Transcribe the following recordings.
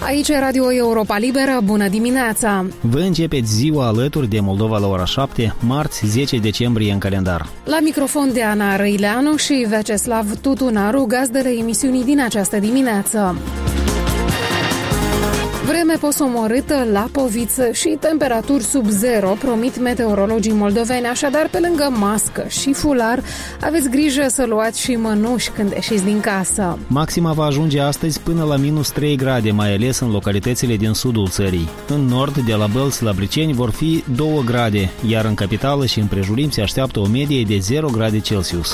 Aici e Radio Europa Liberă, bună dimineața! Vă începeți ziua alături de Moldova la ora 7, marți 10 decembrie în calendar. La microfon de Ana Răileanu și Vyacheslav Tutunaru, gazdele emisiunii din această dimineață. Vreme posomorâtă, lapoviță și temperaturi sub zero, promit meteorologii moldoveni, așadar pe lângă mască și fular, aveți grijă să luați și mănuși când ieșiți din casă. Maxima va ajunge astăzi până la minus 3 grade, mai ales în localitățile din sudul țării. În nord, de la Bălți la Briceni, vor fi 2 grade, iar în capitală și împrejurim se așteaptă o medie de 0 grade Celsius.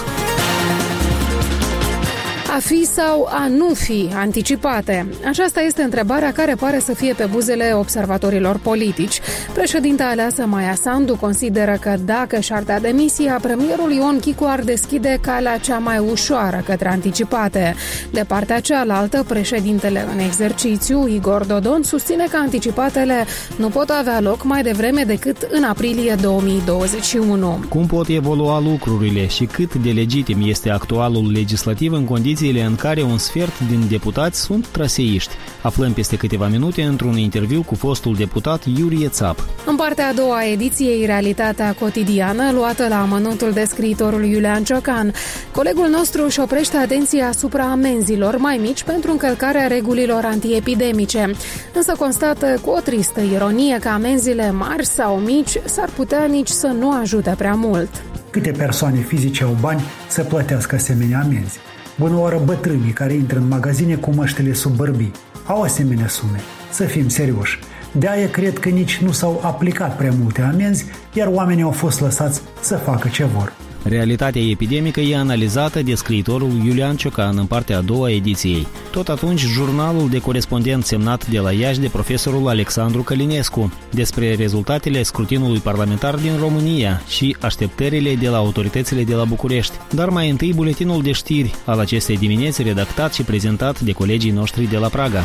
A fi sau a nu fi anticipate? Aceasta este întrebarea care pare să fie pe buzele observatorilor politici. Președinta aleasă Maia Sandu consideră că dacă și-ar da demisia, premierul Ion Chicu ar deschide calea cea mai ușoară către anticipate. De partea cealaltă, președintele în exercițiu, Igor Dodon, susține că anticipatele nu pot avea loc mai devreme decât în aprilie 2021. Cum pot evolua lucrurile și cât de legitim este actualul legislativ în condiții în care un sfert din deputați sunt traseiști? Aflăm peste câteva minute într-un interviu cu fostul deputat Iurie Țap. În partea a doua a ediției Realitatea cotidiană, luată la amănuntul de scriitorul Iulian Ciocan, colegul nostru își oprește atenția asupra amenzilor mai mici pentru încălcarea regulilor antiepidemice. Însă constată cu o tristă ironie că amenzile mari sau mici s-ar putea nici să nu ajute prea mult. Câte persoane fizice au bani să plătească asemenea amenzi? Bună oară bătrânii care intră în magazine cu măștile sub bărbii. Au asemenea sume. Să fim serioși. De-aia cred că nici nu s-au aplicat prea multe amenzi, iar oamenii au fost lăsați să facă ce vor. Realitatea epidemică e analizată de scriitorul Iulian Ciocan în partea a doua a ediției. Tot atunci, jurnalul de corespondent semnat de la Iași de profesorul Alexandru Călinescu despre rezultatele scrutinului parlamentar din România și așteptările de la autoritățile de la București. Dar mai întâi buletinul de știri al acestei dimineți, redactat și prezentat de colegii noștri de la Praga.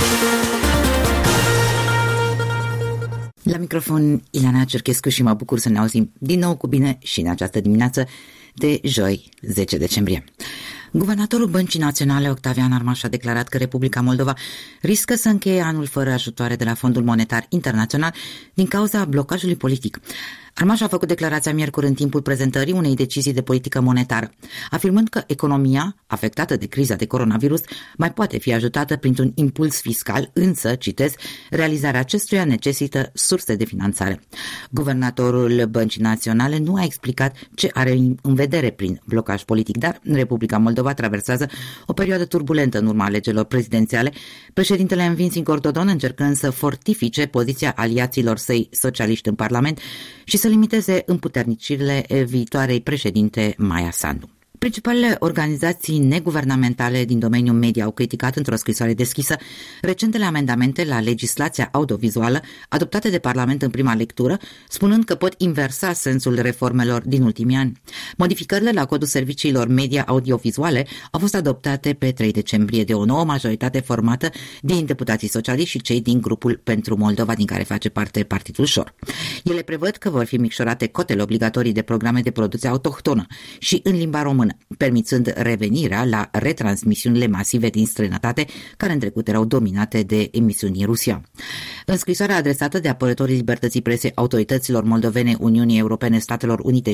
La microfon, Ileana Cerchescu și mă bucur să ne auzim din nou cu bine și în această dimineață de joi, 10 decembrie. Guvernatorul Băncii Naționale, Octavian Armaș, a declarat că Republica Moldova riscă să încheie anul fără ajutoare de la Fondul Monetar Internațional din cauza blocajului politic. Armaș a făcut declarația miercuri în timpul prezentării unei decizii de politică monetară, afirmând că economia, afectată de criza de coronavirus, mai poate fi ajutată printr-un impuls fiscal, însă, citez, realizarea acestuia necesită surse de finanțare. Guvernatorul Băncii Naționale nu a explicat ce are în vedere prin blocaj politic, dar Republica Moldova traversează o perioadă turbulentă în urma alegerilor prezidențiale, președintele învins Igor Dodon încercând să fortifice poziția aliaților săi socialiști în Parlament și să limiteze împuternicirile viitoarei președinte Maia Sandu. Principalele organizații neguvernamentale din domeniul media au criticat într-o scrisoare deschisă recentele amendamente la legislația audiovizuală adoptate de Parlament în prima lectură, spunând că pot inversa sensul reformelor din ultimii ani. Modificările la codul serviciilor media audiovizuale au fost adoptate pe 3 decembrie de o nouă majoritate formată din deputații socialiști și cei din grupul Pentru Moldova, din care face parte Partidul Șor. Ele prevăd că vor fi micșorate cotele obligatorii de programe de producție autohtonă și în limba română, permițând revenirea la retransmisiunile masive din străinătate, care în trecut erau dominate de emisiuni în Rusia. În scrisoarea adresată de apărătorii libertății presei autorităților moldovene, Uniunii Europene, Statelor Unite